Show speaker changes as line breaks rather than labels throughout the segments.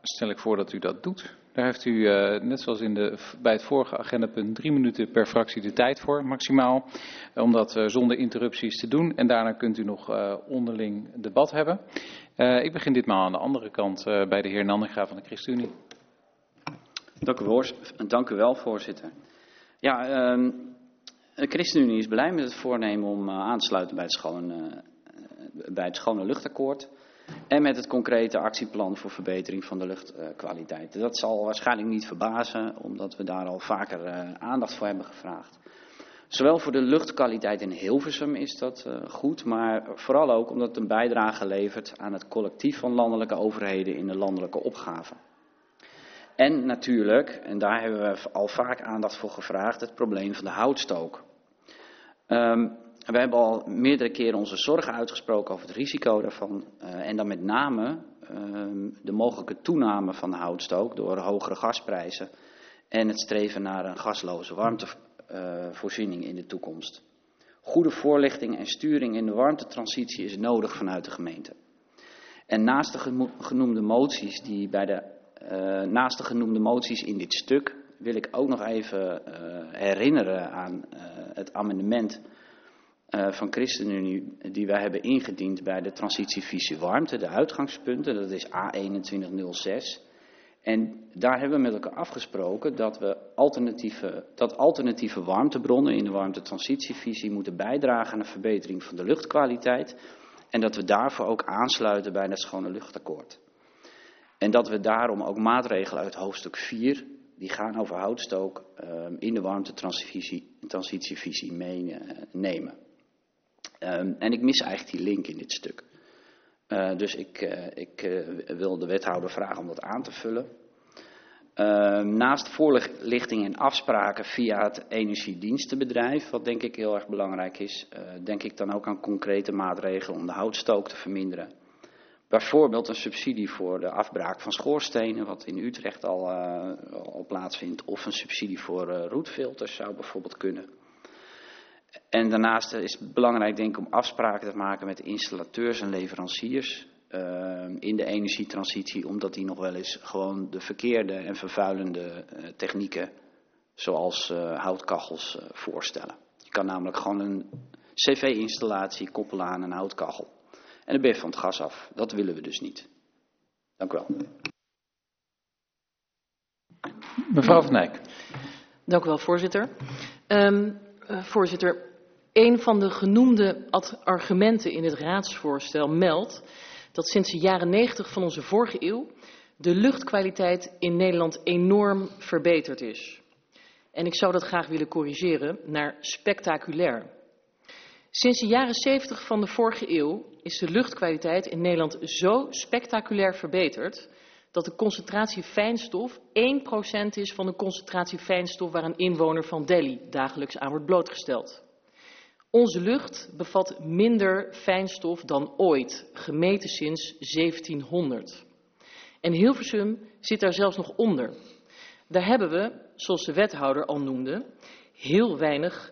stel ik voor dat u dat doet. Daar heeft u, net zoals bij het vorige agendapunt, 3 minuten per fractie de tijd voor, maximaal. Om dat zonder interrupties te doen. En daarna kunt u nog onderling debat hebben. Ik begin ditmaal aan de andere kant bij de heer Nanninga van de ChristenUnie.
Dank u wel, voorzitter. Ja, de ChristenUnie is blij met het voornemen om aan te sluiten bij het schone luchtakkoord. En met het concrete actieplan voor verbetering van de luchtkwaliteit. Dat zal waarschijnlijk niet verbazen, omdat we daar al vaker aandacht voor hebben gevraagd. Zowel voor de luchtkwaliteit in Hilversum is dat goed, maar vooral ook omdat het een bijdrage levert aan het collectief van landelijke overheden in de landelijke opgave. En natuurlijk, en daar hebben we al vaak aandacht voor gevraagd, het probleem van de houtstook. We hebben al meerdere keren onze zorgen uitgesproken over het risico daarvan. En dan met name de mogelijke toename van de houtstook door hogere gasprijzen. En het streven naar een gasloze warmtevoorziening in de toekomst. Goede voorlichting en sturing in de warmtetransitie is nodig vanuit de gemeente. En naast de genoemde moties in dit stuk wil ik ook nog even herinneren aan het amendement van ChristenUnie die wij hebben ingediend bij de transitievisie warmte, de uitgangspunten, dat is A2106. En daar hebben we met elkaar afgesproken dat we alternatieve warmtebronnen in de warmtetransitievisie moeten bijdragen aan de verbetering van de luchtkwaliteit. En dat we daarvoor ook aansluiten bij het schone luchtakkoord. En dat we daarom ook maatregelen uit hoofdstuk 4, die gaan over houtstook, in de warmtetransitievisie meenemen. En ik mis eigenlijk die link in dit stuk. Dus ik wil de wethouder vragen om dat aan te vullen. Naast voorlichting en afspraken via het energiedienstenbedrijf, wat denk ik heel erg belangrijk is, denk ik dan ook aan concrete maatregelen om de houtstook te verminderen. Bijvoorbeeld een subsidie voor de afbraak van schoorstenen, wat in Utrecht al plaatsvindt. Of een subsidie voor roetfilters zou bijvoorbeeld kunnen. En daarnaast is het belangrijk, denk ik, om afspraken te maken met installateurs en leveranciers in de energietransitie, omdat die nog wel eens gewoon de verkeerde en vervuilende technieken, zoals houtkachels, voorstellen. Je kan namelijk gewoon een cv-installatie koppelen aan een houtkachel. En dan ben je van het gas af. Dat willen we dus niet. Dank u wel.
Mevrouw Van Dijk.
Dank u wel, voorzitter. Voorzitter, een van de genoemde argumenten in het raadsvoorstel meldt dat sinds de jaren 90 van onze vorige eeuw de luchtkwaliteit in Nederland enorm verbeterd is. En ik zou dat graag willen corrigeren naar spectaculair. Sinds de jaren 70 van de vorige eeuw is de luchtkwaliteit in Nederland zo spectaculair verbeterd dat de concentratie fijnstof 1% is van de concentratie fijnstof waar een inwoner van Delhi dagelijks aan wordt blootgesteld. Onze lucht bevat minder fijnstof dan ooit, gemeten sinds 1700. En Hilversum zit daar zelfs nog onder. Daar hebben we, zoals de wethouder al noemde, heel weinig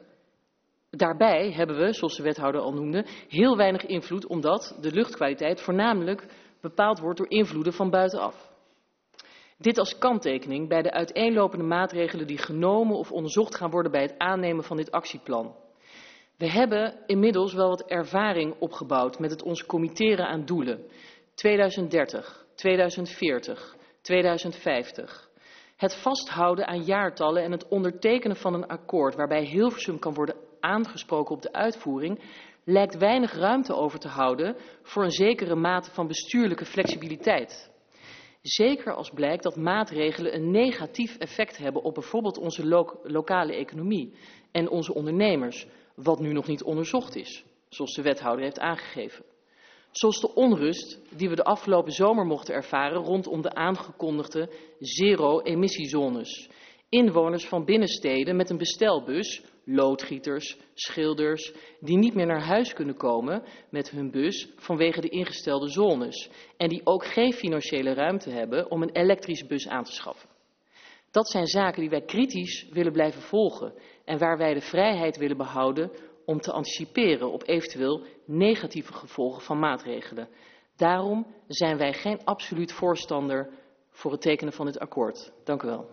invloed, omdat de luchtkwaliteit voornamelijk bepaald wordt door invloeden van buitenaf. Dit als kanttekening bij de uiteenlopende maatregelen die genomen of onderzocht gaan worden bij het aannemen van dit actieplan. We hebben inmiddels wel wat ervaring opgebouwd met het ons committeren aan doelen. 2030, 2040, 2050. Het vasthouden aan jaartallen en het ondertekenen van een akkoord waarbij Hilversum kan worden aangesproken op de uitvoering, lijkt weinig ruimte over te houden voor een zekere mate van bestuurlijke flexibiliteit. Zeker als blijkt dat maatregelen een negatief effect hebben op bijvoorbeeld onze lokale economie en onze ondernemers, wat nu nog niet onderzocht is, zoals de wethouder heeft aangegeven. Zoals de onrust die we de afgelopen zomer mochten ervaren rondom de aangekondigde zero-emissiezones. Inwoners van binnensteden met een bestelbus, loodgieters, schilders, die niet meer naar huis kunnen komen met hun bus vanwege de ingestelde zones en die ook geen financiële ruimte hebben om een elektrische bus aan te schaffen. Dat zijn zaken die wij kritisch willen blijven volgen en waar wij de vrijheid willen behouden om te anticiperen op eventueel negatieve gevolgen van maatregelen. Daarom zijn wij geen absoluut voorstander voor het tekenen van dit akkoord. Dank u wel.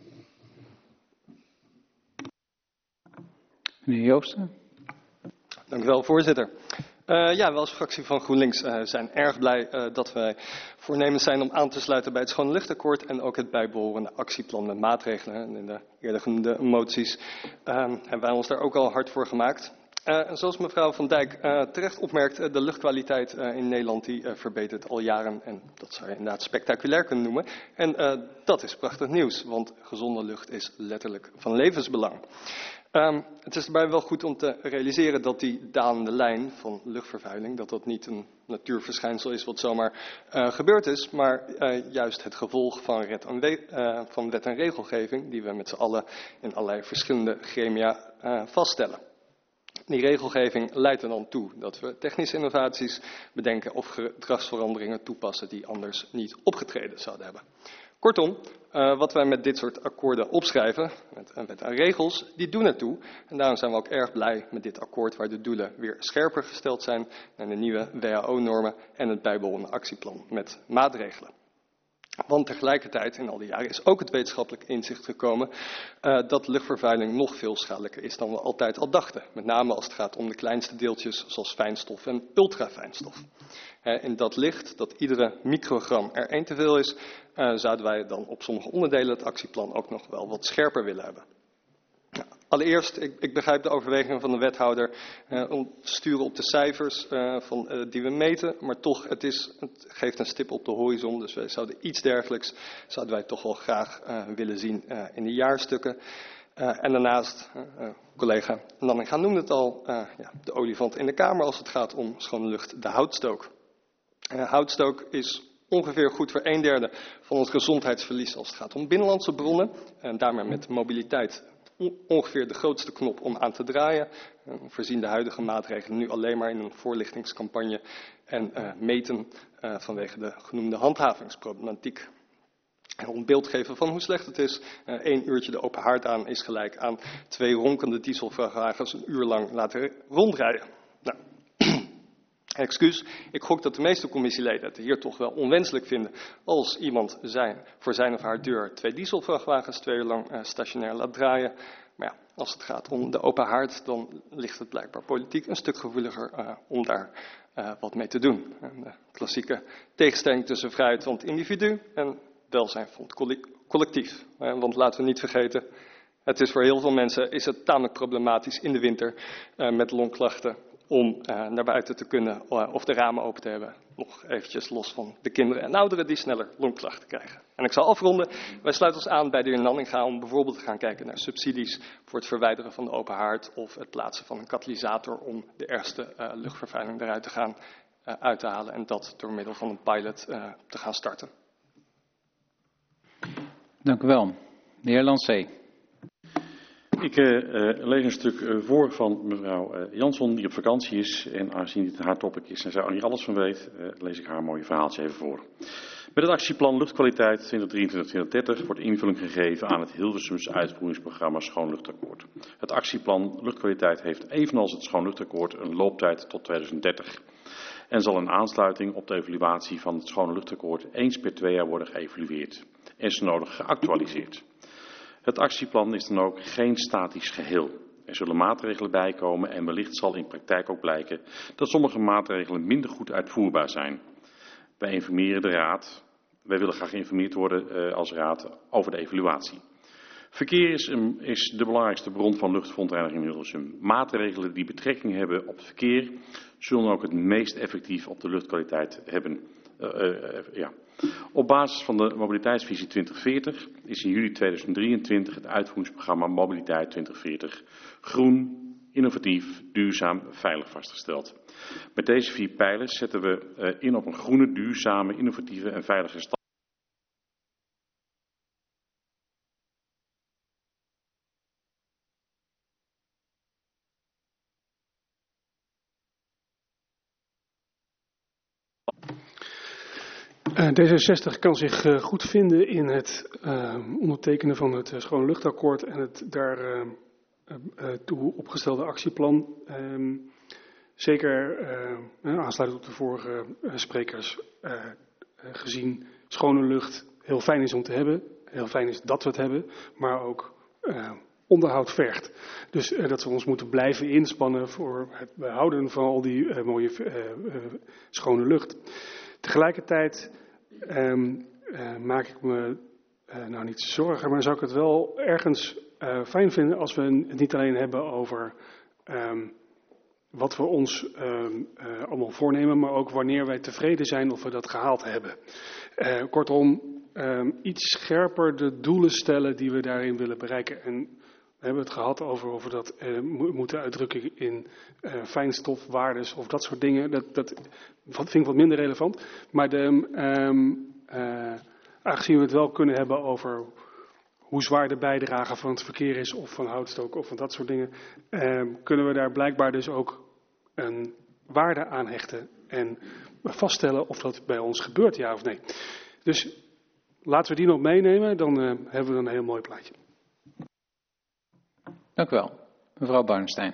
Meneer Joosten.
Dank u wel, voorzitter. Ja, wij als fractie van GroenLinks zijn erg blij dat wij voornemens zijn om aan te sluiten bij het Schone Luchtakkoord en ook het bijbehorende actieplan met maatregelen. En in de eerder genoemde moties hebben wij ons daar ook al hard voor gemaakt. Zoals mevrouw Van Dijk terecht opmerkt, de luchtkwaliteit in Nederland die verbetert al jaren. En dat zou je inderdaad spectaculair kunnen noemen. En dat is prachtig nieuws, want gezonde lucht is letterlijk van levensbelang. Het is daarbij wel goed om te realiseren dat die dalende lijn van luchtvervuiling, dat niet een natuurverschijnsel is wat zomaar gebeurd is, maar juist het gevolg van wet en regelgeving die we met z'n allen in allerlei verschillende gremia vaststellen. Die regelgeving leidt er dan toe dat we technische innovaties bedenken of gedragsveranderingen toepassen die anders niet opgetreden zouden hebben. Kortom, wat wij met dit soort akkoorden opschrijven, met een wet en regels, die doen ertoe. En daarom zijn we ook erg blij met dit akkoord waar de doelen weer scherper gesteld zijn naar de nieuwe WHO-normen en het bijbehorende actieplan met maatregelen. Want tegelijkertijd, in al die jaren, is ook het wetenschappelijk inzicht gekomen dat luchtvervuiling nog veel schadelijker is dan we altijd al dachten. Met name als het gaat om de kleinste deeltjes zoals fijnstof en ultrafijnstof. In dat licht, dat iedere microgram er één te veel is, zouden wij dan op sommige onderdelen het actieplan ook nog wel wat scherper willen hebben. Allereerst, ik begrijp de overwegingen van de wethouder om te sturen op de cijfers die we meten, maar toch, het geeft een stip op de horizon, dus wij zouden iets dergelijks, zouden wij toch wel graag willen zien in de jaarstukken. En daarnaast, collega Nanninga noemde het al, de olifant in de kamer als het gaat om schone lucht, de houtstook. Houtstook is ongeveer goed voor 1/3 van ons gezondheidsverlies als het gaat om binnenlandse bronnen en daarmee met mobiliteit ongeveer de grootste knop om aan te draaien. Voorzien de huidige maatregelen nu alleen maar in een voorlichtingscampagne en meten vanwege de genoemde handhavingsproblematiek. En om beeld te geven van hoe slecht het is, 1 uurtje de open haard aan is gelijk aan 2 ronkende dieselvrachtwagens een uur lang laten rondrijden. Nou, excuus, ik gok dat de meeste commissieleden het hier toch wel onwenselijk vinden als iemand voor zijn of haar deur 2 dieselvrachtwagens 2 uur lang stationair laat draaien. Maar ja, als het gaat om de open haard, dan ligt het blijkbaar politiek een stuk gevoeliger om daar wat mee te doen. De klassieke tegenstelling tussen vrijheid van het individu en welzijn van het collectief. Want laten we niet vergeten, het is voor heel veel mensen is het tamelijk problematisch in de winter met longklachten om naar buiten te kunnen of de ramen open te hebben. Nog eventjes los van de kinderen en ouderen die sneller longklachten krijgen. En ik zal afronden. Wij sluiten ons aan bij de heer Nanninga om bijvoorbeeld te gaan kijken naar subsidies voor het verwijderen van de open haard of het plaatsen van een katalysator om de ergste luchtvervuiling eruit te gaan uit te halen en dat door middel van een pilot te gaan starten.
Dank u wel. De heer Lancé.
Ik lees een stuk voor van mevrouw Jansson, die op vakantie is. En aangezien dit haar topic is en zij er niet alles van weet, lees ik haar mooie verhaaltje even voor. Met het actieplan Luchtkwaliteit 2023-2030 wordt invulling gegeven aan het Hilversums uitvoeringsprogramma Schoon Luchtakkoord. Het actieplan Luchtkwaliteit heeft evenals het Schoon Luchtakkoord een looptijd tot 2030. En zal in aansluiting op de evaluatie van het Schone Luchtakkoord eens per 2 jaar worden geëvalueerd. En zo nodig geactualiseerd. Het actieplan is dan ook geen statisch geheel. Er zullen maatregelen bijkomen en wellicht zal in praktijk ook blijken dat sommige maatregelen minder goed uitvoerbaar zijn. Wij informeren de Raad. Wij willen graag geïnformeerd worden als Raad over de evaluatie. Verkeer is de belangrijkste bron van luchtverontreiniging in Hilversum. Maatregelen die betrekking hebben op het verkeer zullen ook het meest effectief op de luchtkwaliteit hebben. Op basis van de Mobiliteitsvisie 2040 is in juli 2023 het uitvoeringsprogramma Mobiliteit 2040 groen, innovatief, duurzaam, veilig vastgesteld. Met deze 4 pijlers zetten we in op een groene, duurzame, innovatieve en veilige stad.
D66 kan zich goed vinden in het ondertekenen van het Schone Luchtakkoord en het daar toe opgestelde actieplan. Zeker aansluitend op de vorige sprekers gezien schone lucht heel fijn is om te hebben, heel fijn is dat we het hebben, maar ook onderhoud vergt. Dus dat we ons moeten blijven inspannen voor het behouden van al die mooie schone lucht. Tegelijkertijd maak ik me nou niet zorgen, maar zou ik het wel ergens fijn vinden als we het niet alleen hebben over wat we ons allemaal voornemen, maar ook wanneer wij tevreden zijn of we dat gehaald hebben. Kortom, iets scherper de doelen stellen die we daarin willen bereiken. En we hebben het gehad over of we dat moeten uitdrukken in fijnstofwaardes of dat soort dingen. Dat vind ik wat minder relevant. Maar aangezien we het wel kunnen hebben over hoe zwaar de bijdrage van het verkeer is of van houtstoken of van dat soort dingen, kunnen we daar blijkbaar dus ook een waarde aan hechten en vaststellen of dat bij ons gebeurt, ja of nee. Dus laten we die nog meenemen, dan hebben we een heel mooi plaatje.
Dank u wel. Mevrouw Barnstein.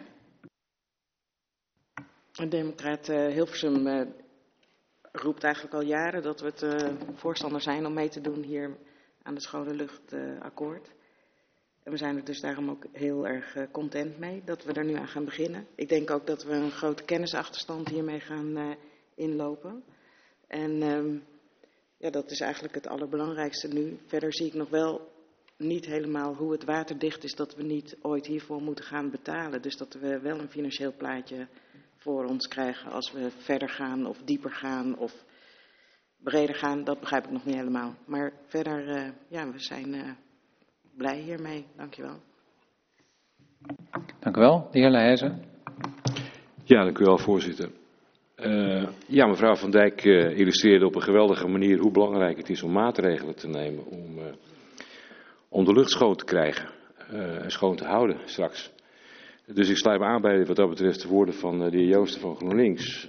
Democraat Hilversum roept eigenlijk al jaren dat we het voorstander zijn om mee te doen hier aan het schone luchtakkoord. En we zijn er dus daarom ook heel erg content mee dat we er nu aan gaan beginnen. Ik denk ook dat we een grote kennisachterstand hiermee gaan inlopen. En ja, dat is eigenlijk het allerbelangrijkste nu. Verder zie ik nog wel niet helemaal hoe het waterdicht is dat we niet ooit hiervoor moeten gaan betalen. Dus dat we wel een financieel plaatje voor ons krijgen als we verder gaan of dieper gaan of breder gaan. Dat begrijp ik nog niet helemaal. Maar verder, ja, we zijn blij hiermee. Dankjewel.
Dank u wel. De heer Leijzen.
Ja, dank u wel, voorzitter. Ja, mevrouw Van Dijk illustreerde op een geweldige manier hoe belangrijk het is om maatregelen te nemen om de lucht schoon te krijgen en schoon te houden straks. Dus ik sluit me aan bij wat dat betreft de woorden van de heer Joosten van GroenLinks.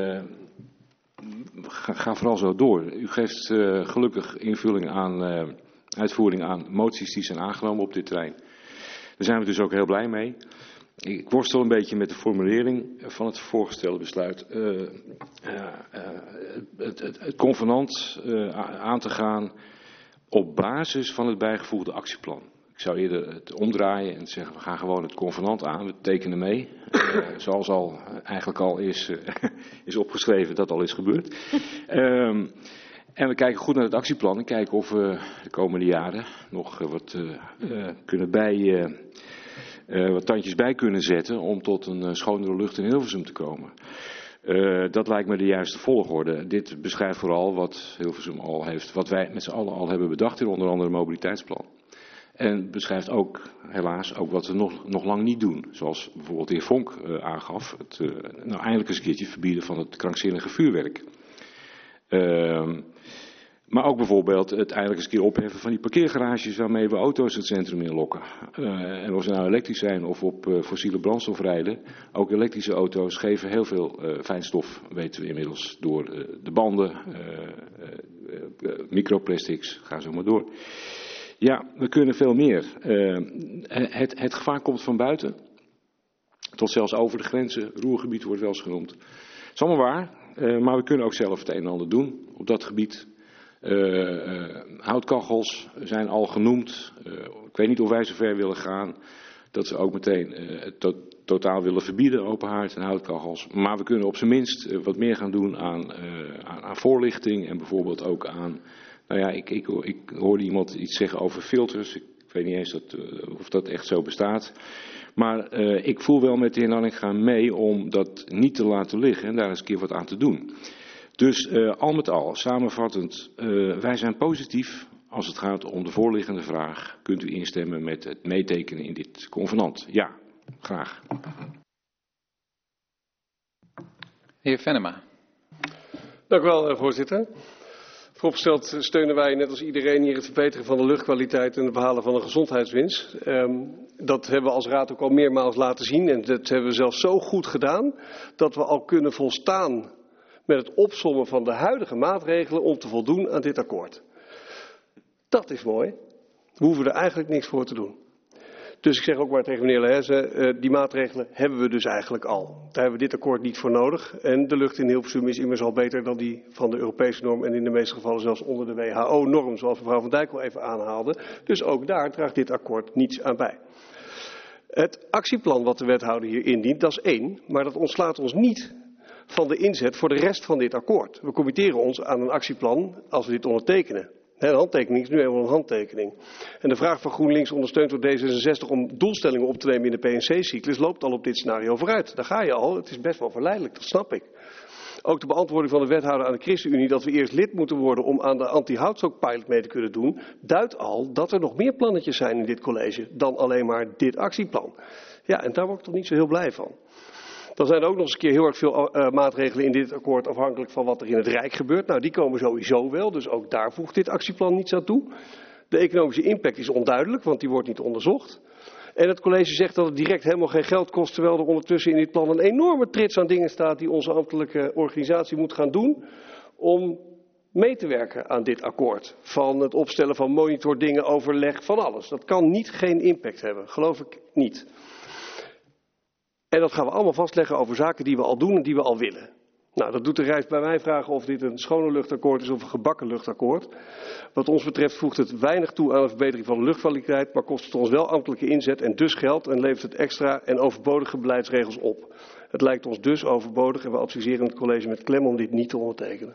Ga vooral zo door. U geeft gelukkig uitvoering aan moties die zijn aangenomen op dit terrein. Daar zijn we dus ook heel blij mee. Ik worstel een beetje met de formulering van het voorgestelde besluit. Het convenant aan te gaan op basis van het bijgevoegde actieplan. Ik zou eerder het omdraaien en zeggen, we gaan gewoon het convenant aan, we tekenen mee. Zoals eigenlijk al is opgeschreven, dat al is gebeurd. En we kijken goed naar het actieplan en kijken of we de komende jaren nog wat tandjes bij kunnen zetten om tot een schonere lucht in Hilversum te komen. Dat lijkt me de juiste volgorde. Dit beschrijft vooral wat Hilversum al heeft, wat wij met z'n allen al hebben bedacht in onder andere het mobiliteitsplan. En beschrijft ook, helaas, ook wat we nog lang niet doen. Zoals bijvoorbeeld de heer Vonk aangaf, het eindelijk eens een keertje verbieden van het krankzinnige vuurwerk. Maar ook bijvoorbeeld het eindelijk eens een keer opheffen van die parkeergarages waarmee we auto's het centrum inlokken. En of ze nou elektrisch zijn of op fossiele brandstof rijden, ook elektrische auto's geven heel veel fijnstof, weten we inmiddels, door de banden, microplastics, ga zo maar door. Ja, we kunnen veel meer. Het gevaar komt van buiten, tot zelfs over de grenzen. Ruhrgebied wordt wel eens genoemd. Het is allemaal waar, maar we kunnen ook zelf het een en ander doen op dat gebied. Houtkachels zijn al genoemd. Ik weet niet of wij zo ver willen gaan dat ze ook meteen totaal willen verbieden, open haard en houtkachels. Maar we kunnen op zijn minst wat meer gaan doen aan voorlichting en bijvoorbeeld ook aan... Nou ja, ik hoorde iemand iets zeggen over filters. Ik weet niet eens of dat echt zo bestaat. Maar ik voel wel met de heer Nanninga mee om dat niet te laten liggen en daar eens een keer wat aan te doen. Dus al met al, samenvattend, wij zijn positief als het gaat om de voorliggende vraag. Kunt u instemmen met het meetekenen in dit convenant? Ja, graag.
Heer Venema.
Dank u wel, voorzitter. Vooropgesteld steunen wij net als iedereen hier het verbeteren van de luchtkwaliteit en het behalen van een gezondheidswinst. Dat hebben we als raad ook al meermaals laten zien en dat hebben we zelfs zo goed gedaan dat we al kunnen volstaan met het opsommen van de huidige maatregelen om te voldoen aan dit akkoord. Dat is mooi. We hoeven er eigenlijk niks voor te doen.
Dus ik zeg ook maar tegen meneer Leheze, die maatregelen hebben we dus eigenlijk al. Daar hebben we dit akkoord niet voor nodig. En de lucht in Hilversum is immers al beter dan die van de Europese norm en in de meeste gevallen zelfs onder de WHO-norm, zoals mevrouw Van Dijk al even aanhaalde. Dus ook daar draagt dit akkoord niets aan bij. Het actieplan wat de wethouder hier indient, dat is 1, maar dat ontslaat ons niet van de inzet voor de rest van dit akkoord. We committeren ons aan een actieplan als we dit ondertekenen. Een handtekening is nu eenmaal een handtekening. En de vraag van GroenLinks, ondersteund door D66, om doelstellingen op te nemen in de PNC-cyclus, loopt al op dit scenario vooruit. Daar ga je al. Het is best wel verleidelijk, dat snap ik. Ook de beantwoording van de wethouder aan de ChristenUnie dat we eerst lid moeten worden om aan de anti-houtstokpilot mee te kunnen doen, duidt al dat er nog meer plannetjes zijn in dit college dan alleen maar dit actieplan. Ja, en daar word ik toch niet zo heel blij van. Dan zijn er ook nog eens een keer heel erg veel maatregelen in dit akkoord afhankelijk van wat er in het Rijk gebeurt. Nou, die komen sowieso wel, dus ook daar voegt dit actieplan niets aan toe. De economische impact is onduidelijk, want die wordt niet onderzocht. En het college zegt dat het direct helemaal geen geld kost, terwijl er ondertussen in dit plan een enorme trits aan dingen staat die onze ambtelijke organisatie moet gaan doen om mee te werken aan dit akkoord. Van het opstellen van monitordingen, overleg, van alles. Dat kan niet geen impact hebben, geloof ik niet. En dat gaan we allemaal vastleggen over zaken die we al doen en die we al willen. Nou, dat doet de Rijs bij mij vragen of dit een schone luchtakkoord is of een gebakken luchtakkoord. Wat ons betreft voegt het weinig toe aan de verbetering van de luchtkwaliteit, maar kost het ons wel ambtelijke inzet en dus geld en levert het extra en overbodige beleidsregels op. Het lijkt ons dus overbodig en we adviseren het college met klem om dit niet te ondertekenen.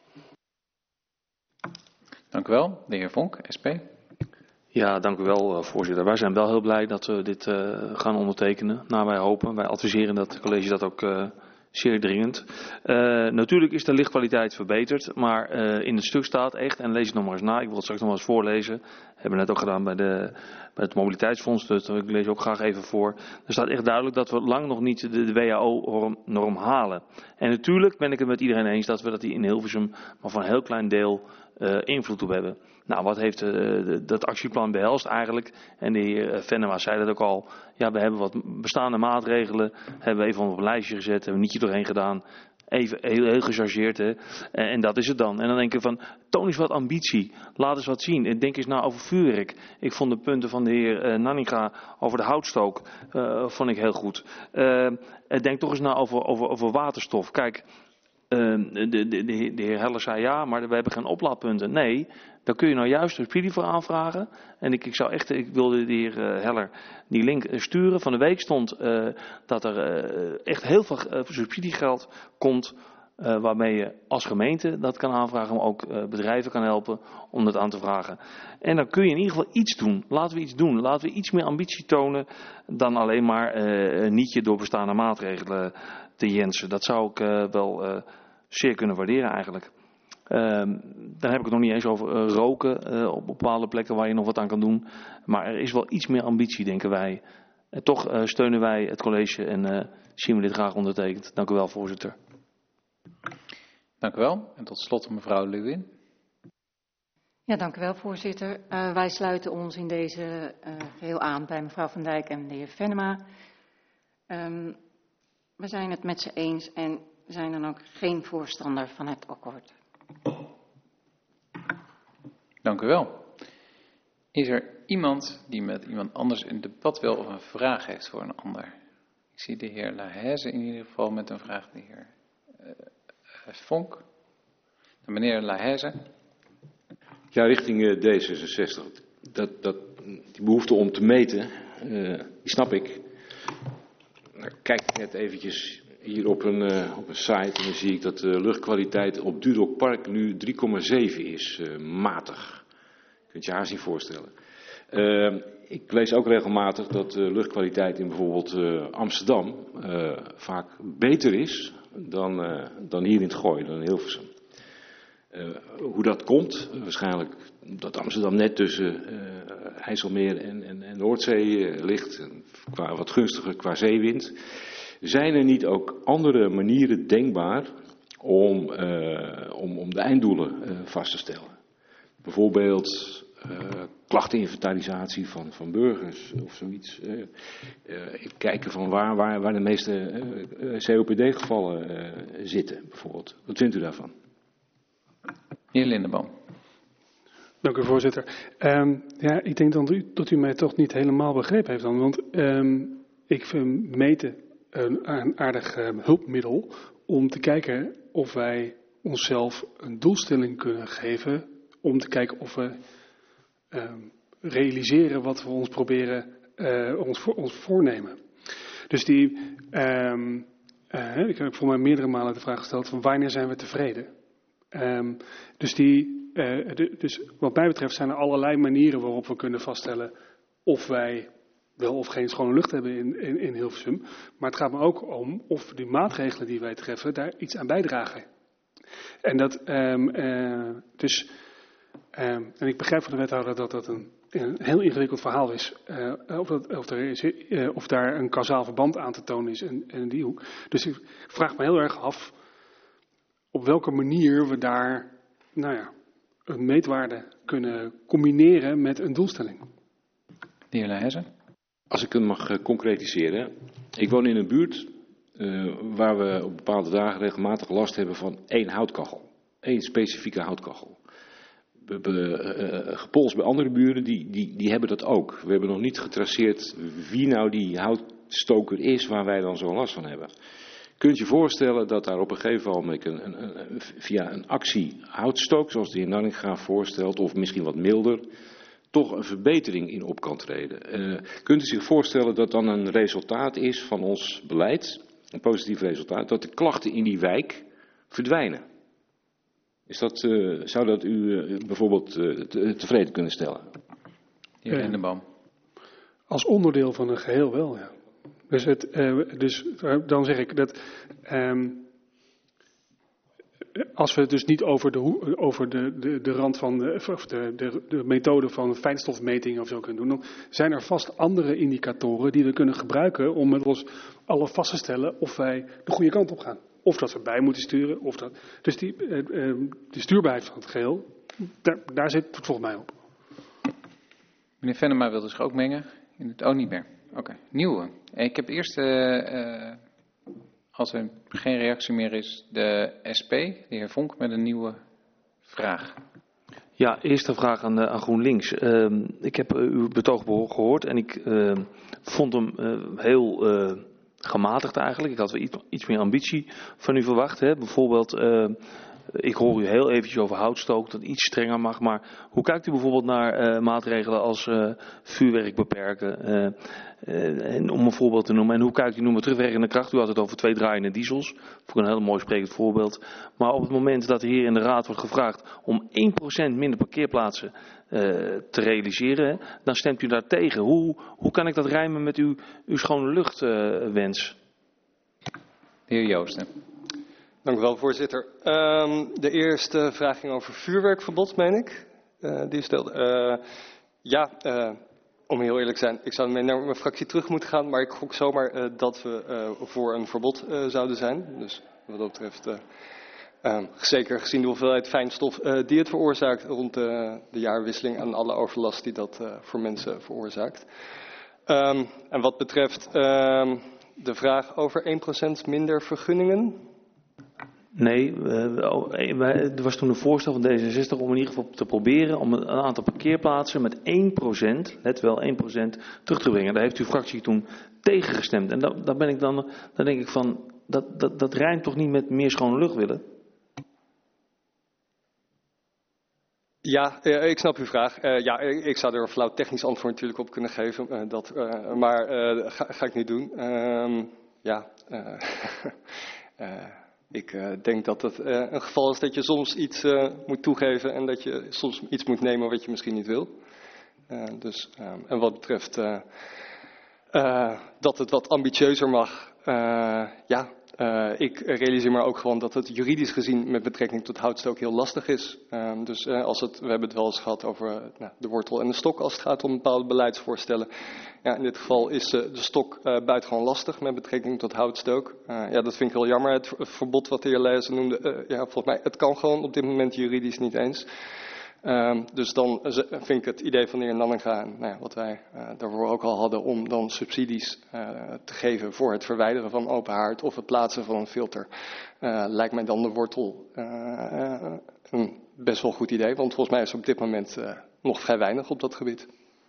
Dank u wel. De heer Vonk, SP.
Ja, dank u wel, voorzitter. Wij zijn wel heel blij dat we dit gaan ondertekenen. Nou, wij hopen, wij adviseren dat college dat ook zeer dringend. Natuurlijk is de lichtkwaliteit verbeterd, maar in het stuk staat echt, en lees het nog maar eens na, ik wil het straks nog maar eens voorlezen, hebben we net ook gedaan bij het mobiliteitsfonds, dus ik lees ook graag even voor. Er staat echt duidelijk dat we lang nog niet de WHO-norm halen. En natuurlijk ben ik het met iedereen eens dat we dat die in Hilversum maar van een heel klein deel invloed op hebben. Nou, wat heeft dat actieplan behelst eigenlijk? En de heer Venema zei dat ook al. Ja, we hebben wat bestaande maatregelen, hebben we even op een lijstje gezet, hebben we een nietje doorheen gedaan. Even heel gechargeerd, hè. En dat is het dan. En dan denk ik van, toon eens wat ambitie. Laat eens wat zien. Denk eens nou over vuurwerk. Ik vond de punten van de heer Nanninga over de houtstook vond ik heel goed. Denk toch eens nou over waterstof. Kijk, de heer Heller zei ja, maar we hebben geen oplaadpunten. Nee, daar kun je nou juist een subsidie voor aanvragen. En ik wilde de heer Heller die link sturen. Van de week stond dat er echt heel veel subsidiegeld komt. Waarmee je als gemeente dat kan aanvragen, maar ook bedrijven kan helpen om dat aan te vragen. En dan kun je in ieder geval iets doen. Laten we iets doen. Laten we iets meer ambitie tonen dan alleen maar nietje door bestaande maatregelen te jensen. Dat zou ik wel zeer kunnen waarderen eigenlijk. Dan heb ik het nog niet eens over roken op bepaalde plekken waar je nog wat aan kan doen. Maar er is wel iets meer ambitie, denken wij. Toch steunen wij het college en zien we dit graag ondertekend. Dank u wel, voorzitter.
Dank u wel. En tot slot mevrouw Lewin.
Ja, dank u wel, voorzitter. Wij sluiten ons in deze geheel aan bij mevrouw Van Dijk en de heer Venema. We zijn het met ze eens en zijn dan ook geen voorstander van het akkoord.
Dank u wel. Is er iemand die met iemand anders een debat wil of een vraag heeft voor een ander? Ik zie de heer Leheze in ieder geval met een vraag, de heer Vonk. De meneer Leheze.
Ja, richting D66. Die behoefte om te meten, die snap ik. Nou, kijk ik net eventjes hier op een site en dan zie ik dat de luchtkwaliteit op Dudok Park nu 3,7 is. Matig. Kunt je haast niet voorstellen. Ik lees ook regelmatig dat de luchtkwaliteit in bijvoorbeeld Amsterdam vaak beter is dan hier in het Gooi, dan in Hilversum. Hoe dat komt, waarschijnlijk dat Amsterdam net tussen IJsselmeer en Noordzee ligt, wat gunstiger qua zeewind. Zijn er niet ook andere manieren denkbaar om de einddoelen vast te stellen? Bijvoorbeeld klachteninventarisatie van burgers of zoiets. Kijken van waar de meeste COPD-gevallen zitten, bijvoorbeeld. Wat vindt u daarvan?
Heer Lindeboom.
Dank u, voorzitter. Ja, ik denk dan dat u mij toch niet helemaal begrepen heeft dan. Want ik vind meten een aardig hulpmiddel om te kijken of wij onszelf een doelstelling kunnen geven. Om te kijken of we realiseren wat we ons proberen, ons voornemen. Dus ik heb voor mij meerdere malen de vraag gesteld van wanneer zijn we tevreden? Dus wat mij betreft zijn er allerlei manieren waarop we kunnen vaststellen of wij wel of geen schone lucht hebben in Hilversum. Maar het gaat me ook om of die maatregelen die wij treffen daar iets aan bijdragen. En ik begrijp van de wethouder dat dat een heel ingewikkeld verhaal is. Of daar een kausaal verband aan te tonen is in die hoek. Dus ik vraag me heel erg af op welke manier we daar een meetwaarde kunnen combineren met een doelstelling.
De heer Leijzen.
Als ik hem mag concretiseren. Ik woon in een buurt waar we op bepaalde dagen regelmatig last hebben van één houtkachel. Één specifieke houtkachel. We hebben gepolst bij andere buren, die hebben dat ook. We hebben nog niet getraceerd wie nou die houtstoker is waar wij dan zo last van hebben. Kunt je voorstellen dat daar op een gegeven moment via een actie houtstook, zoals de heer Nanninga voorstelt, of misschien wat milder, toch een verbetering in op kan treden. Kunt u zich voorstellen dat dan een resultaat is van ons beleid, een positief resultaat, dat de klachten in die wijk verdwijnen? Zou dat u bijvoorbeeld tevreden kunnen stellen?
De heer Lindeboom.
Als onderdeel van een geheel wel, ja. Dus dan zeg ik dat als we het dus niet over de rand van de methode van fijnstofmeting of zo kunnen doen, dan zijn er vast andere indicatoren die we kunnen gebruiken om met ons allen vast te stellen of wij de goede kant op gaan. Of dat we bij moeten sturen. Dus de stuurbaarheid van het geheel, daar zit het volgens mij op.
Meneer Venema wilde zich ook mengen. Niet meer. Oké. Nieuwe. Ik heb eerst, als er geen reactie meer is, de SP, de heer Vonk, met een nieuwe vraag.
Ja, eerste vraag aan GroenLinks. Ik heb uw betoog gehoord en ik vond hem heel gematigd eigenlijk. Ik had wel iets meer ambitie van u verwacht. Hè? Bijvoorbeeld, ik hoor u heel eventjes over houtstook, dat iets strenger mag. Maar hoe kijkt u bijvoorbeeld naar maatregelen als vuurwerk beperken? En om een voorbeeld te noemen. En hoe kijkt u nu met terugwerkende kracht? U had het over 2 draaiende diesels. Vond ik een heel mooi sprekend voorbeeld. Maar op het moment dat hier in de Raad wordt gevraagd om 1% minder parkeerplaatsen te realiseren, dan stemt u daar tegen. Hoe kan ik dat rijmen met uw schone luchtwens?
De heer Joosten.
Dank u wel, voorzitter. De eerste vraag ging over vuurwerkverbod, meen ik. Die u stelde. Om heel eerlijk te zijn, ik zou naar mijn fractie terug moeten gaan, maar ik gok zomaar dat we voor een verbod zouden zijn. Dus wat dat betreft, zeker gezien de hoeveelheid fijnstof die het veroorzaakt rond de jaarwisseling en alle overlast die dat voor mensen veroorzaakt. En wat betreft de vraag over 1% minder vergunningen.
Nee, er was toen een voorstel van D66 om in ieder geval te proberen om een aantal parkeerplaatsen met 1%, let wel 1%, terug te brengen. Daar heeft uw fractie toen tegen gestemd. En daar ben ik dan denk ik van, dat rijmt toch niet met meer schone lucht willen?
Ja, ik snap uw vraag. Ik zou er een flauw technisch antwoord natuurlijk op kunnen geven, maar ga ik niet doen. Ik denk dat het een geval is dat je soms iets moet toegeven en dat je soms iets moet nemen wat je misschien niet wil. En wat betreft dat het wat ambitieuzer mag, ik realiseer me ook gewoon dat het juridisch gezien met betrekking tot houtstook heel lastig is. We hebben het wel eens gehad over de wortel en de stok als het gaat om bepaalde beleidsvoorstellen. Ja, in dit geval is de stok buitengewoon lastig met betrekking tot houtstook. Dat vind ik heel jammer. Het verbod wat de heer Leijzen noemde, volgens mij, het kan gewoon op dit moment juridisch niet eens. Dus dan vind ik het idee van de heer Nanninga, wat wij daarvoor ook al hadden, om dan subsidies te geven voor het verwijderen van open haard of het plaatsen van een filter, lijkt mij dan de wortel een best wel een goed idee, want volgens mij is er op dit moment nog vrij weinig op dat gebied.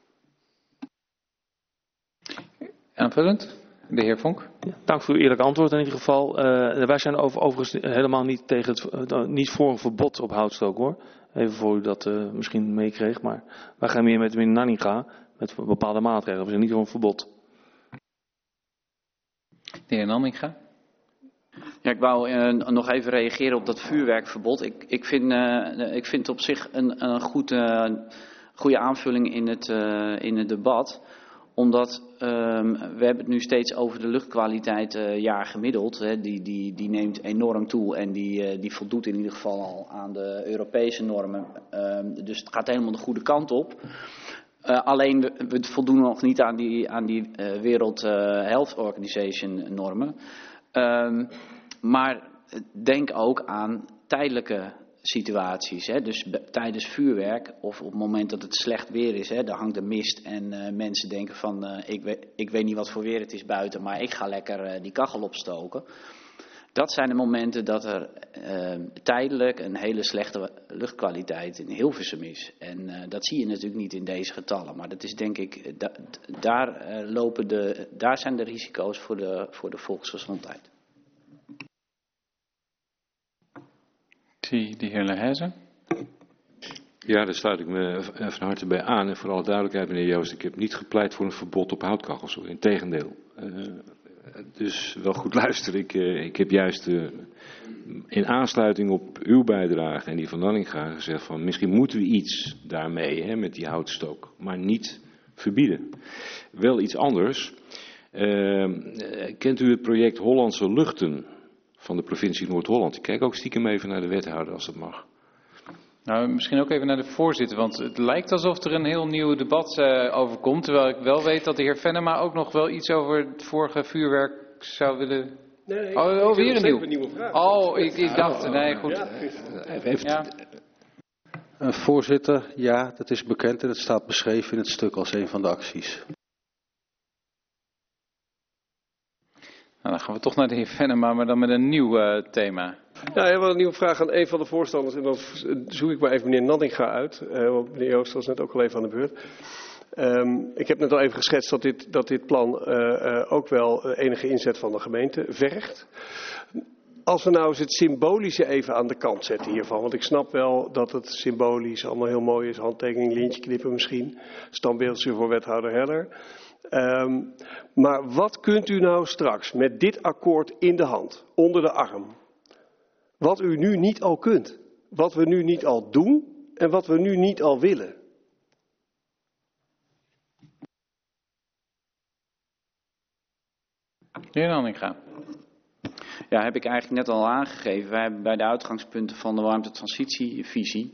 Aanvullend, de heer Vonk.
Ja, dank voor uw eerlijk antwoord in ieder geval. Wij zijn overigens helemaal niet, niet voor een verbod op houtstook hoor. Even voor u dat misschien meekreeg, maar wij gaan meer met meneer Nanninga met bepaalde maatregelen. We zijn niet voor een verbod.
De heer Nanninga.
Ja, ik wou nog even reageren op dat vuurwerkverbod. Ik vind het op zich een goede aanvulling in het debat. Omdat we hebben het nu steeds over de luchtkwaliteit jaar gemiddeld. Hè. Die neemt enorm toe en die voldoet in ieder geval al aan de Europese normen. Dus het gaat helemaal de goede kant op. Alleen we voldoen nog niet aan die World Health Organization normen. Maar denk ook aan tijdelijke situaties. Hè? Dus tijdens vuurwerk of op het moment dat het slecht weer is. Hè? Daar hangt de mist en mensen denken van ik weet niet wat voor weer het is buiten. Maar ik ga lekker die kachel opstoken. Dat zijn de momenten dat er tijdelijk een hele slechte luchtkwaliteit in Hilversum is. En dat zie je natuurlijk niet in deze getallen. Maar dat is denk ik, daar zijn de risico's voor de volksgezondheid.
Ik zie de heer Leijzen.
Ja, daar sluit ik me van harte bij aan. En voor alle duidelijkheid, meneer Joost, ik heb niet gepleit voor een verbod op houtkachels. Integendeel. Dus wel goed luisteren. Ik heb juist in aansluiting op uw bijdrage en die van Nanninga gezegd van misschien moeten we iets daarmee, hè, met die houtstook, maar niet verbieden. Wel iets anders. Kent u het project Hollandse Luchten van de provincie Noord-Holland? Ik kijk ook stiekem even naar de wethouder als dat mag.
Nou, misschien ook even naar de voorzitter, want het lijkt alsof er een heel nieuw debat over komt. Terwijl ik wel weet dat de heer Venema ook nog wel iets over het vorige vuurwerk zou willen... Nee, weer een nieuwe vraag. Oh, ik dacht, nee, goed.
Ja. Voorzitter, ja, dat is bekend en het staat beschreven in het stuk als een van de acties.
Nou, dan gaan we toch naar de heer Venema, maar dan met een nieuw thema.
Ja, we hebben een nieuwe vraag aan een van de voorstanders. En dan zoek ik maar even meneer Nanninga uit. Want meneer Joost was net ook al even aan de beurt. Ik heb net al even geschetst dat dit plan ook wel enige inzet van de gemeente vergt. Als we nou eens het symbolische even aan de kant zetten hiervan. Want ik snap wel dat het symbolisch allemaal heel mooi is. Handtekening, lintje knippen misschien. Standbeeldje voor wethouder Heller. Maar wat kunt u nou straks met dit akkoord in de hand, onder de arm, wat u nu niet al kunt, wat we nu niet al doen en wat we nu niet al willen?
De heer Nanninga.
Ja, heb ik eigenlijk net al aangegeven. Wij hebben bij de uitgangspunten van de warmtetransitievisie,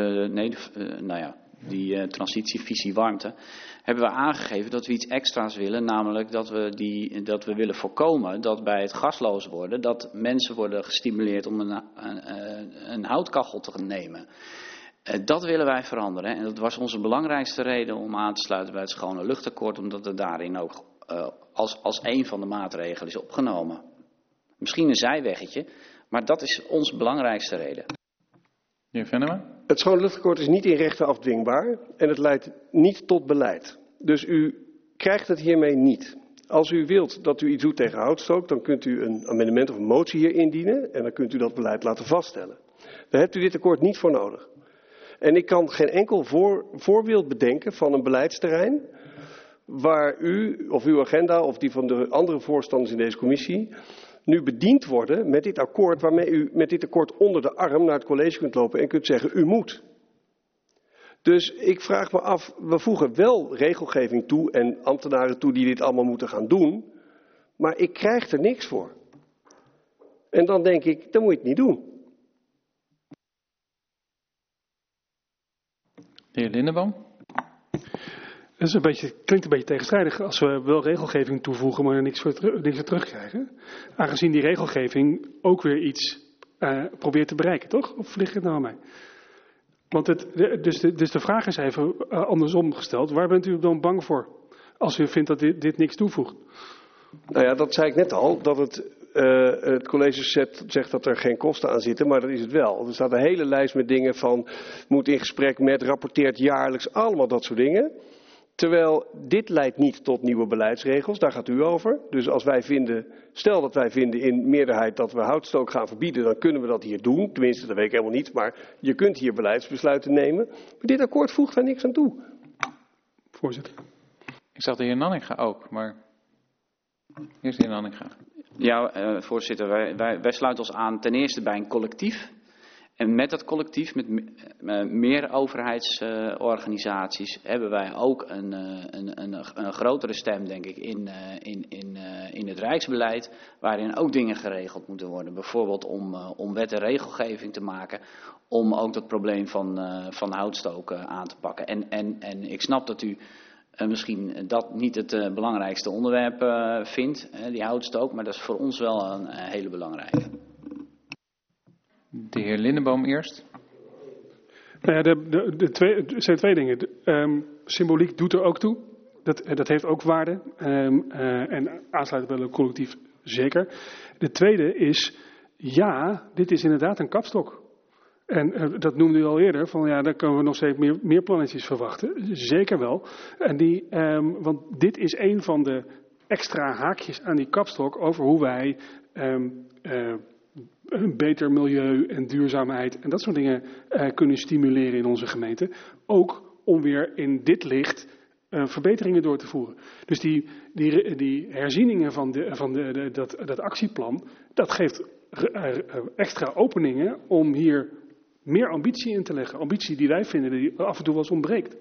die transitievisie warmte, hebben we aangegeven dat we iets extra's willen. Namelijk dat we willen voorkomen dat bij het gasloos worden, dat mensen worden gestimuleerd om een houtkachel te nemen. Dat willen wij veranderen. En dat was onze belangrijkste reden om aan te sluiten bij het schone luchtakkoord. Omdat het daarin ook als een van de maatregelen is opgenomen. Misschien een zijweggetje, maar dat is onze belangrijkste reden.
De heer Venema?
Het schone luchtakkoord is niet in rechten afdwingbaar en het leidt niet tot beleid. Dus u krijgt het hiermee niet. Als u wilt dat u iets doet tegen houtstook, dan kunt u een amendement of een motie hier indienen en dan kunt u dat beleid laten vaststellen. Daar hebt u dit akkoord niet voor nodig. En ik kan geen enkel voorbeeld bedenken van een beleidsterrein waar u of uw agenda of die van de andere voorstanders in deze commissie nu bediend worden met dit akkoord, waarmee u met dit akkoord onder de arm naar het college kunt lopen en kunt zeggen, u moet. Dus ik vraag me af, we voegen wel regelgeving toe en ambtenaren toe die dit allemaal moeten gaan doen, maar ik krijg er niks voor. En dan denk ik, dan moet je het niet doen.
De heer Lindeboom?
Het klinkt een beetje tegenstrijdig als we wel regelgeving toevoegen, maar er niks voor terugkrijgen. Aangezien die regelgeving ook weer iets probeert te bereiken, toch? Of ligt het nou aan mij? Want dus de vraag is even andersom gesteld. Waar bent u dan bang voor? Als u vindt dat dit niks toevoegt.
Nou ja, dat zei ik net al. Dat het het college zegt dat er geen kosten aan zitten, maar dat is het wel. Er staat een hele lijst met dingen van, moet in gesprek met, rapporteert jaarlijks, allemaal dat soort dingen. Terwijl dit leidt niet tot nieuwe beleidsregels, daar gaat u over. Dus als wij vinden, stel dat wij vinden in meerderheid dat we houtstook gaan verbieden, dan kunnen we dat hier doen. Tenminste, dat weet ik helemaal niet, maar je kunt hier beleidsbesluiten nemen. Maar dit akkoord voegt daar niks aan toe.
Voorzitter.
Ik zag de heer Nanninga ook, maar eerst de heer Nanninga.
Ja, voorzitter, wij sluiten ons aan ten eerste bij een collectief. En met dat collectief, met meer overheidsorganisaties, hebben wij ook een grotere stem, denk ik, in het Rijksbeleid, waarin ook dingen geregeld moeten worden. Bijvoorbeeld om wet en regelgeving te maken, om ook dat probleem van houtstook aan te pakken. En ik snap dat u misschien dat niet het belangrijkste onderwerp vindt, die houtstook, maar dat is voor ons wel een hele belangrijke.
De heer Lindeboom eerst.
Nou ja, er zijn twee dingen. Symboliek doet er ook toe. Dat heeft ook waarde. En aansluiten bij het collectief zeker. De tweede is, ja, dit is inderdaad een kapstok. En dat noemde u al eerder, van ja, daar kunnen we nog steeds meer plannetjes verwachten. Zeker wel. Want dit is een van de extra haakjes aan die kapstok over hoe wij een beter milieu en duurzaamheid en dat soort dingen kunnen stimuleren in onze gemeente. Ook om weer in dit licht verbeteringen door te voeren. Dus die herzieningen van dat actieplan, dat geeft extra openingen om hier meer ambitie in te leggen. Ambitie die wij vinden die af en toe wel eens ontbreekt.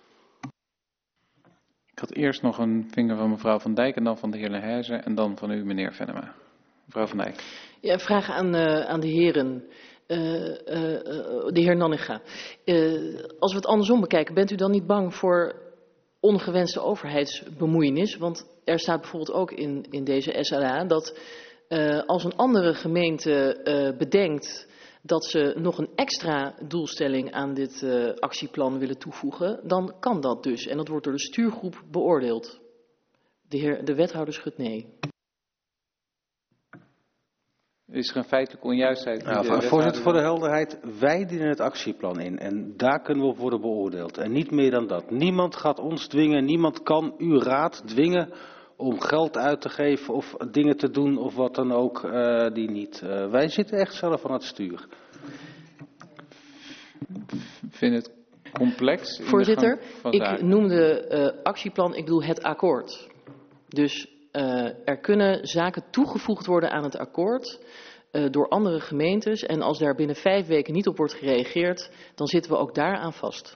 Ik had eerst nog een vinger van mevrouw Van Dijk en dan van de heer Leherze en dan van u, meneer Venema. Mevrouw Van Dijk.
Ja, vraag aan de heren. De heer Nanninga. Als we het andersom bekijken, bent u dan niet bang voor ongewenste overheidsbemoeienis? Want er staat bijvoorbeeld ook in deze SLA dat als een andere gemeente bedenkt dat ze nog een extra doelstelling aan dit actieplan willen toevoegen, dan kan dat dus. En dat wordt door de stuurgroep beoordeeld. De wethouder schudt nee.
Is er een feitelijke onjuistheid?
Voorzitter, voor de helderheid, wij dienen het actieplan in en daar kunnen we op worden beoordeeld. En niet meer dan dat. Niemand gaat ons dwingen, niemand kan uw raad dwingen om geld uit te geven of dingen te doen of wat dan ook die niet. Wij zitten echt zelf aan het stuur.
Ik vind het complex.
Voorzitter, ik noemde actieplan, ik bedoel het akkoord. Dus er kunnen zaken toegevoegd worden aan het akkoord door andere gemeentes. En als daar binnen 5 weken niet op wordt gereageerd, dan zitten we ook daaraan vast.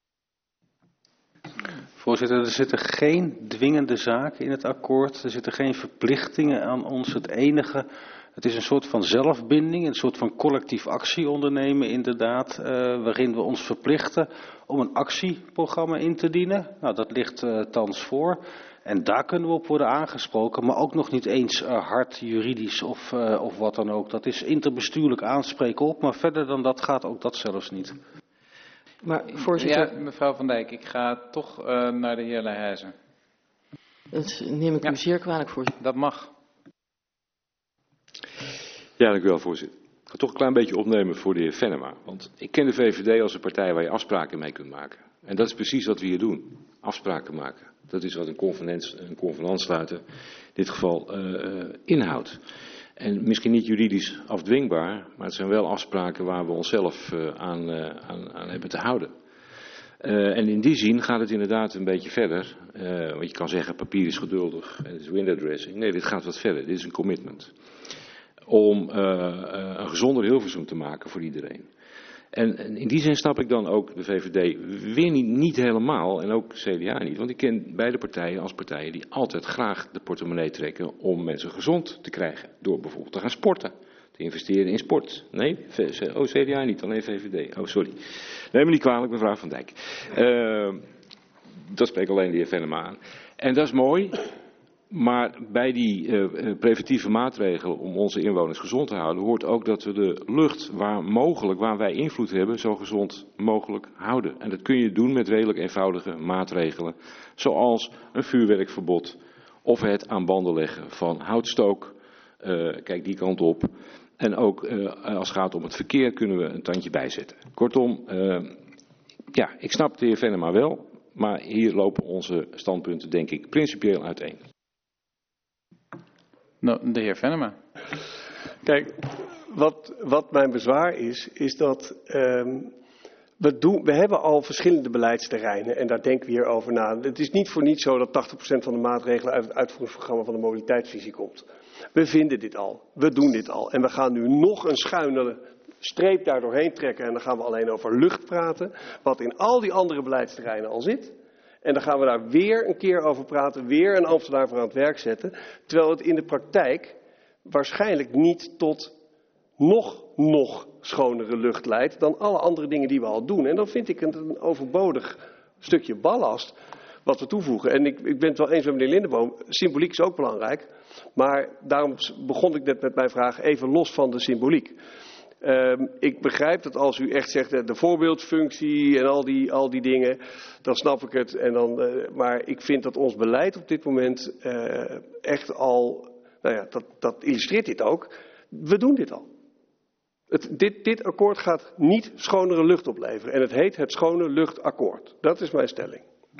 Voorzitter, er zitten geen dwingende zaken in het akkoord. Er zitten geen verplichtingen aan ons. Het is een soort van zelfbinding, een soort van collectief actie ondernemen inderdaad. Waarin we ons verplichten om een actieprogramma in te dienen. Nou, dat ligt thans voor. En daar kunnen we op worden aangesproken, maar ook nog niet eens hard juridisch of wat dan ook. Dat is interbestuurlijk aanspreken op, maar verder dan dat gaat ook dat zelfs niet.
Maar voorzitter...
Ja, mevrouw Van Dijk, ik ga toch naar de heer Leherze.
Dat neem ik u zeer kwalijk, voorzitter.
Dat mag.
Ja, dank u wel, voorzitter. Ik ga toch een klein beetje opnemen voor de heer Venema. Want ik ken de VVD als een partij waar je afspraken mee kunt maken. En dat is precies wat we hier doen. Afspraken maken. Dat is wat een convenant sluiten in dit geval inhoudt. En misschien niet juridisch afdwingbaar, maar het zijn wel afspraken waar we onszelf aan hebben te houden. En in die zin gaat het inderdaad een beetje verder. Want je kan zeggen papier is geduldig en het is window dressing. Nee, dit gaat wat verder. Dit is een commitment. Om een gezonder Hilversum te maken voor iedereen. En in die zin snap ik dan ook de VVD weer niet helemaal en ook CDA niet. Want ik ken beide partijen als partijen die altijd graag de portemonnee trekken om mensen gezond te krijgen. Door bijvoorbeeld te gaan sporten, te investeren in sport. Nee, CDA niet, alleen VVD. Oh, sorry. Neem me niet kwalijk, mevrouw Van Dijk. Dat spreekt alleen de heer Venema aan. En dat is mooi. Maar bij die preventieve maatregelen om onze inwoners gezond te houden, hoort ook dat we de lucht waar wij invloed hebben, zo gezond mogelijk houden. En dat kun je doen met redelijk eenvoudige maatregelen, zoals een vuurwerkverbod of het aan banden leggen van houtstook kijk die kant op. En ook als het gaat om het verkeer kunnen we een tandje bijzetten. Kortom, ja, ik snap de heer Venema wel, maar hier lopen onze standpunten denk ik principieel uiteen.
Nou, de heer Venema.
Kijk, wat mijn bezwaar is dat we hebben al verschillende beleidsterreinen en daar denken we hier over na. Het is niet voor niets zo dat 80% van de maatregelen uit het uitvoeringsprogramma van de mobiliteitsvisie komt. We vinden dit al, we doen dit al en we gaan nu nog een schuine streep daar doorheen trekken en dan gaan we alleen over lucht praten, wat in al die andere beleidsterreinen al zit. En dan gaan we daar weer een keer over praten, weer een ambtenaar voor aan het werk zetten, terwijl het in de praktijk waarschijnlijk niet tot nog schonere lucht leidt dan alle andere dingen die we al doen. En dan vind ik het een overbodig stukje ballast wat we toevoegen. En ik ben het wel eens met meneer Lindeboom, symboliek is ook belangrijk, maar daarom begon ik net met mijn vraag even los van de symboliek. Ik begrijp dat als u echt zegt de voorbeeldfunctie en al die dingen, dan snap ik het. En maar ik vind dat ons beleid op dit moment echt al, nou ja, dat illustreert dit ook. We doen dit al. Dit akkoord gaat niet schonere lucht opleveren. En het heet het Schone Luchtakkoord. Dat is mijn stelling.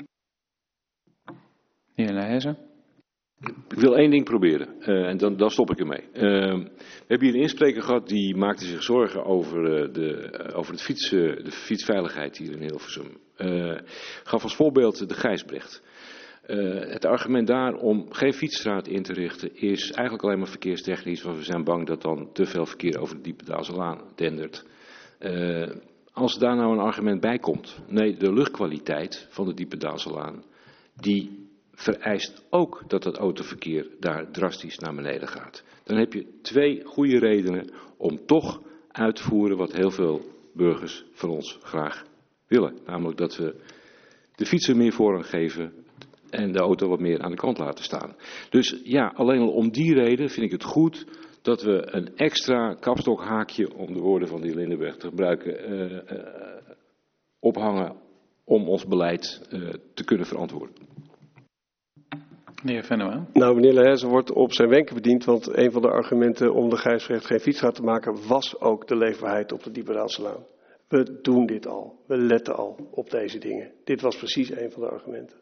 Heer Nijhuizen.
Ik wil één ding proberen en dan stop ik ermee. We hebben hier een inspreker gehad die maakte zich zorgen over de fietsveiligheid hier in Hilversum. Gaf als voorbeeld de Gijsbrecht. Het argument daar om geen fietsstraat in te richten is eigenlijk alleen maar verkeerstechnisch, want we zijn bang dat dan te veel verkeer over de Diependaalselaan dendert. Als daar nou een argument bij komt, nee, de luchtkwaliteit van de Diependaalselaan, die vereist ook dat het autoverkeer daar drastisch naar beneden gaat. Dan heb je twee goede redenen om toch uit te voeren wat heel veel burgers van ons graag willen. Namelijk dat we de fietser meer voorrang geven en de auto wat meer aan de kant laten staan. Dus ja, alleen al om die reden vind ik het goed dat we een extra kapstokhaakje, om de woorden van de heer Lindenberg te gebruiken, ophangen om ons beleid te kunnen verantwoorden.
De heer Venema.
Nou, meneer Leijzen wordt op zijn wenken bediend, want een van de argumenten om de Gijsbrecht geen fietsstraat te maken was ook de leefbaarheid op de Diependaalselaan. We doen dit al. We letten al op deze dingen. Dit was precies een van de argumenten.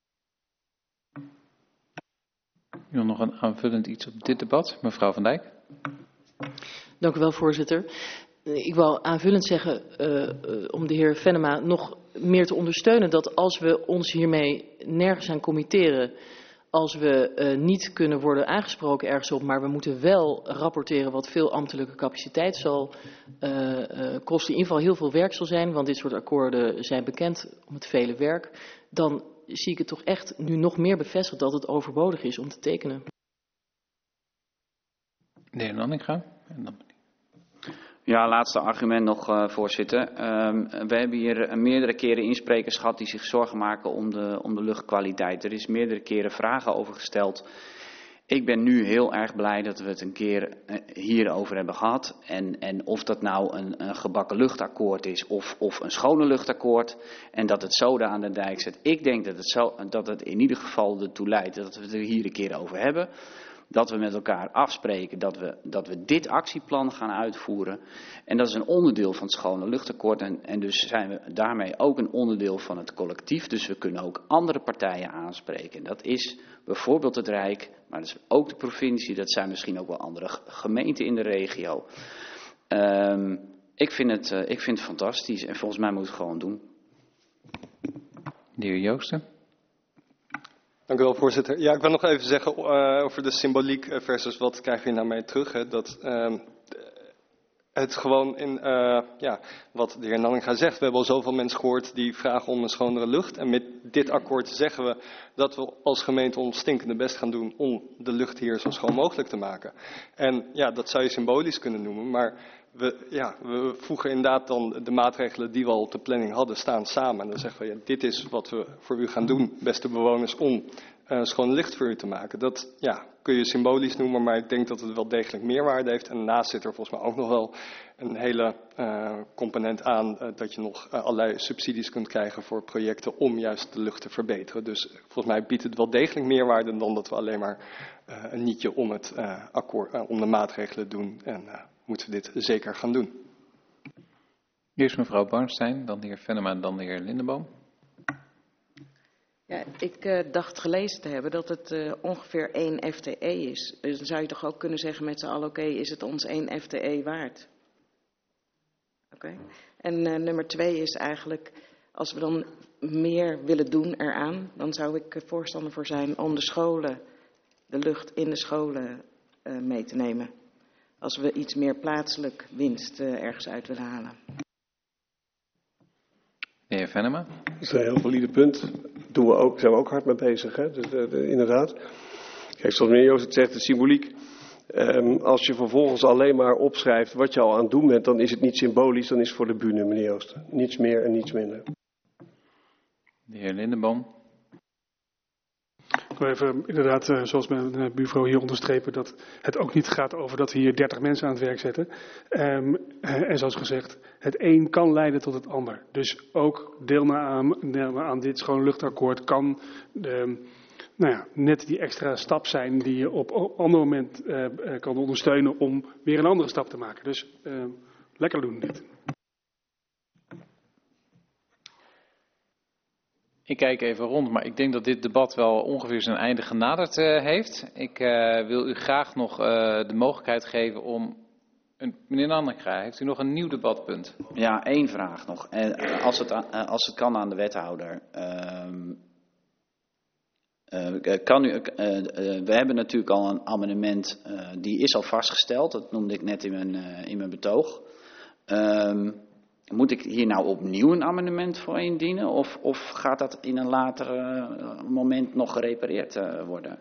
U wil nog een aanvullend iets op dit debat, mevrouw Van Dijk.
Dank u wel, voorzitter. Ik wil aanvullend zeggen, om de heer Venema nog meer te ondersteunen, dat als we ons hiermee nergens aan committeren, als we niet kunnen worden aangesproken ergens op, maar we moeten wel rapporteren wat veel ambtelijke capaciteit zal kosten, in ieder geval heel veel werk zal zijn, want dit soort akkoorden zijn bekend om het vele werk, dan zie ik het toch echt nu nog meer bevestigd dat het overbodig is om te tekenen.
De heer Nanninga.
Ja, laatste argument nog, voorzitter. We hebben hier meerdere keren insprekers gehad die zich zorgen maken om de luchtkwaliteit. Er is meerdere keren vragen over gesteld. Ik ben nu heel erg blij dat we het een keer hierover hebben gehad. En of dat nou een gebakken luchtakkoord is of een schone luchtakkoord. En dat het zoden aan de dijk zet. Ik denk dat het in ieder geval ertoe leidt dat we het er hier een keer over hebben. Dat we met elkaar afspreken dat we dit actieplan gaan uitvoeren. En dat is een onderdeel van het schone luchtakkoord. En dus zijn we daarmee ook een onderdeel van het collectief. Dus we kunnen ook andere partijen aanspreken. En dat is bijvoorbeeld het Rijk, maar dat is ook de provincie. Dat zijn misschien ook wel andere gemeenten in de regio. Ik vind het fantastisch en volgens mij moet het gewoon doen.
De heer Joosten.
Dank u wel, voorzitter. Ja, ik wil nog even zeggen over de symboliek versus wat krijgen we hier nou mee terug. Hè? Dat het gewoon in wat de heer Nanninga zegt. We hebben al zoveel mensen gehoord die vragen om een schonere lucht. En met dit akkoord zeggen we dat we als gemeente ons stinkende best gaan doen om de lucht hier zo schoon mogelijk te maken. En ja, dat zou je symbolisch kunnen noemen, maar we voegen inderdaad dan de maatregelen die we al op de planning hadden staan samen. En dan zeggen we, dit is wat we voor u gaan doen, beste bewoners, om schoon licht voor u te maken. Dat kun je symbolisch noemen, maar ik denk dat het wel degelijk meerwaarde heeft. En daarnaast zit er volgens mij ook nog wel een hele component aan dat je nog allerlei subsidies kunt krijgen voor projecten om juist de lucht te verbeteren. Dus volgens mij biedt het wel degelijk meerwaarde dan dat we alleen maar een nietje om het akkoord, om de maatregelen doen. En moeten we dit zeker gaan doen.
Eerst mevrouw Barnstein, dan de heer Venema en dan de heer Lindeboom.
Ja, ik dacht gelezen te hebben dat het ongeveer 1 FTE is. Dus dan zou je toch ook kunnen zeggen met z'n allen, oké, is het ons 1 FTE waard? Oké. En nummer 2 is eigenlijk, als we dan meer willen doen eraan, dan zou ik voorstander voor zijn om de scholen, de lucht in de scholen mee te nemen. Als we iets meer plaatselijk winst ergens uit willen halen.
De heer Venema.
Dat is een heel valide punt. Doen we ook, zijn we ook hard mee bezig. Hè? Dus, inderdaad. Kijk, zoals meneer Joost het zegt, de symboliek. Als je vervolgens alleen maar opschrijft wat je al aan het doen bent, dan is het niet symbolisch, dan is het voor de bühne, meneer Joost. Niets meer en niets minder.
De heer Lindeboom.
Ik wil even inderdaad, zoals mijn buurvrouw hier onderstrepen, dat het ook niet gaat over dat we hier 30 mensen aan het werk zetten. En zoals gezegd, het een kan leiden tot het ander. Dus ook deelname aan dit schoon luchtakkoord kan net die extra stap zijn die je op een ander moment kan ondersteunen om weer een andere stap te maken. Dus lekker doen dit.
Ik kijk even rond, maar ik denk dat dit debat wel ongeveer zijn einde genaderd heeft. Ik wil u graag nog de mogelijkheid geven om... Meneer Nanninga, heeft u nog een nieuw debatpunt?
Ja, 1 vraag nog. Als het kan aan de wethouder. We hebben natuurlijk al een amendement, die is al vastgesteld. Dat noemde ik net in mijn betoog. Moet ik hier nou opnieuw een amendement voor indienen? Of gaat dat in een later moment nog gerepareerd worden?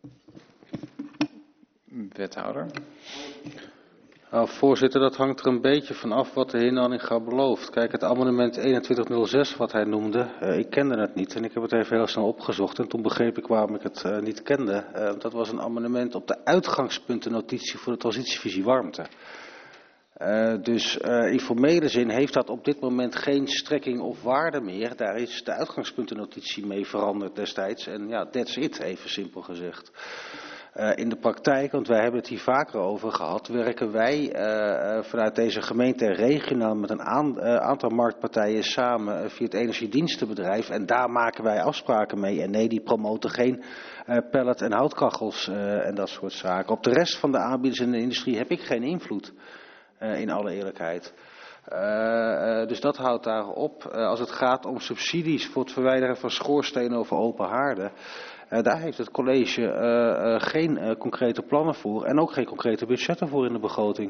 Wethouder.
Nou, voorzitter, dat hangt er een beetje van af wat de heer Nanninga belooft. Kijk, het amendement 2106 wat hij noemde, ik kende het niet. En ik heb het even heel snel opgezocht en toen begreep ik waarom ik het niet kende. Dat was een amendement op de uitgangspuntennotitie voor de transitievisie warmte. Dus in formele zin heeft dat op dit moment geen strekking of waarde meer. Daar is de uitgangspuntennotitie mee veranderd destijds. En ja, that's it, even simpel gezegd. In de praktijk, want wij hebben het hier vaker over gehad, werken wij vanuit deze gemeente regionaal met een aantal marktpartijen samen via het energiedienstenbedrijf. En daar maken wij afspraken mee. En nee, die promoten geen pellet- en houtkachels en dat soort zaken. Op de rest van de aanbieders in de industrie heb ik geen invloed. In alle eerlijkheid. Dus dat houdt daarop. Als het gaat om subsidies voor het verwijderen van schoorstenen over open haarden. Daar heeft het college geen concrete plannen voor. En ook geen concrete budgetten voor in de begroting.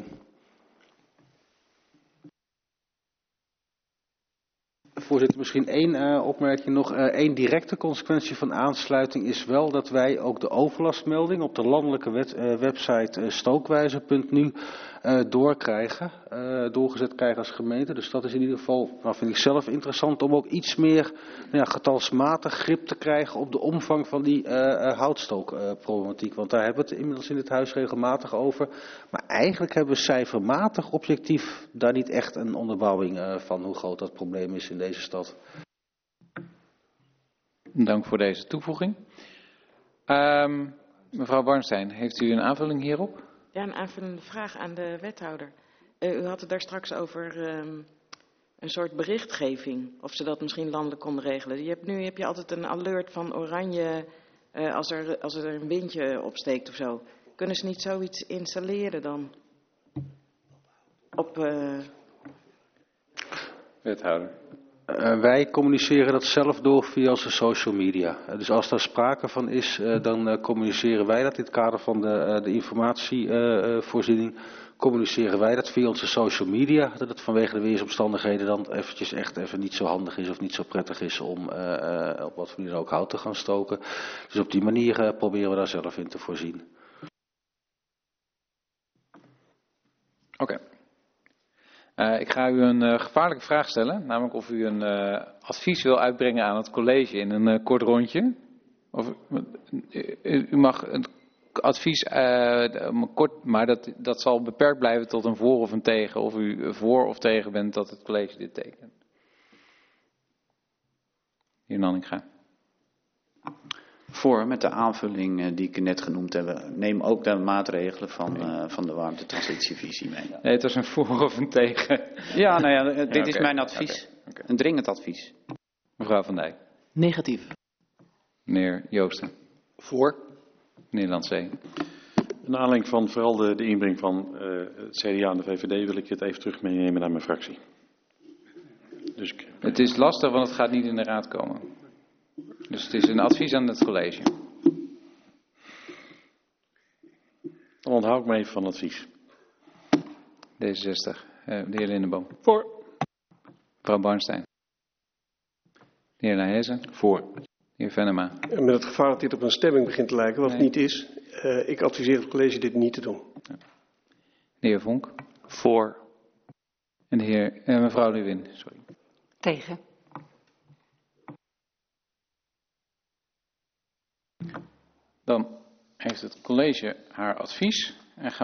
Voorzitter, misschien 1 opmerking nog. 1 directe consequentie van aansluiting is wel dat wij ook de overlastmelding op de landelijke website stookwijzer.nu doorgezet krijgen als gemeente. Dus dat is in ieder geval, vind ik zelf interessant, om ook iets meer getalsmatig grip te krijgen op de omvang van die houtstookproblematiek. Want daar hebben we het inmiddels in dit huis regelmatig over. Maar eigenlijk hebben we cijfermatig objectief daar niet echt een onderbouwing van hoe groot dat probleem is in deze stad.
Dank voor deze toevoeging. Mevrouw Barnstein, heeft u een aanvulling hierop?
Ja, een aanvullende vraag aan de wethouder. U had het daar straks over een soort berichtgeving, of ze dat misschien landelijk konden regelen. Nu heb je altijd een alert van oranje als er een windje opsteekt of zo. Kunnen ze niet zoiets installeren dan?
Wethouder.
Wij communiceren dat zelf door via onze social media. Dus als daar sprake van is, dan communiceren wij dat in het kader van de informatievoorziening. Communiceren wij dat via onze social media. Dat het vanwege de weersomstandigheden dan eventjes echt even niet zo handig is of niet zo prettig is om op wat voor manier ook hout te gaan stoken. Dus op die manier proberen we daar zelf in te voorzien.
Oké. Ik ga u een gevaarlijke vraag stellen, namelijk of u een advies wil uitbrengen aan het college in een kort rondje. Of, u mag een advies kort, maar dat zal beperkt blijven tot een voor of een tegen. Of u voor of tegen bent dat het college dit tekent. Heer Nanninga.
Voor, met de aanvulling die ik net genoemd heb. Neem ook de maatregelen van de warmtetransitievisie mee.
Nee, het was een voor of een tegen.
Ja, nou ja, dit is mijn advies.
Okay.
Een dringend advies.
Mevrouw Van Dijk.
Negatief.
Meneer Joosten.
Voor.
Meneer Landzee.
Naar aanleiding van vooral de inbreng van het CDA en de VVD wil ik het even terug meenemen naar mijn fractie. Dus
het is lastig, want het gaat niet in de raad komen. Dus het is een advies aan het college.
Dan onthoud ik me even van advies.
D66. De heer Lindeboom.
Voor.
Mevrouw Barnstein. De heer Naheze.
Voor.
De heer Venema.
En met het gevaar dat dit op een stemming begint te lijken, wat het niet is. Ik adviseer het college dit niet te doen.
De heer Vonk.
Voor.
En de mevrouw Lewin. Sorry.
Tegen.
Dan heeft het college haar advies. En gaan